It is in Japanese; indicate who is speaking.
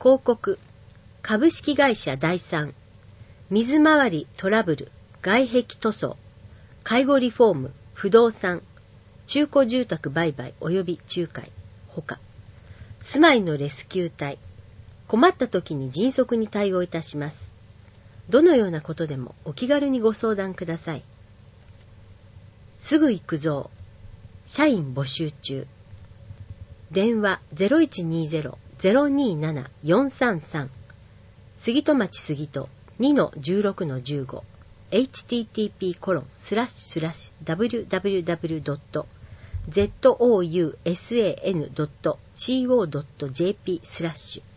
Speaker 1: 広告、株式会社第三、水回りトラブル、外壁塗装、介護リフォーム、不動産、中古住宅売買及び仲介、ほか、住まいのレスキュー隊、困った時に迅速に対応いたします。どのようなことでもお気軽にご相談ください。すぐ行くぞ。社員募集中。電話 0120-027-433 杉戸町杉戸 2-16-15 http://www.zousan.co.jp/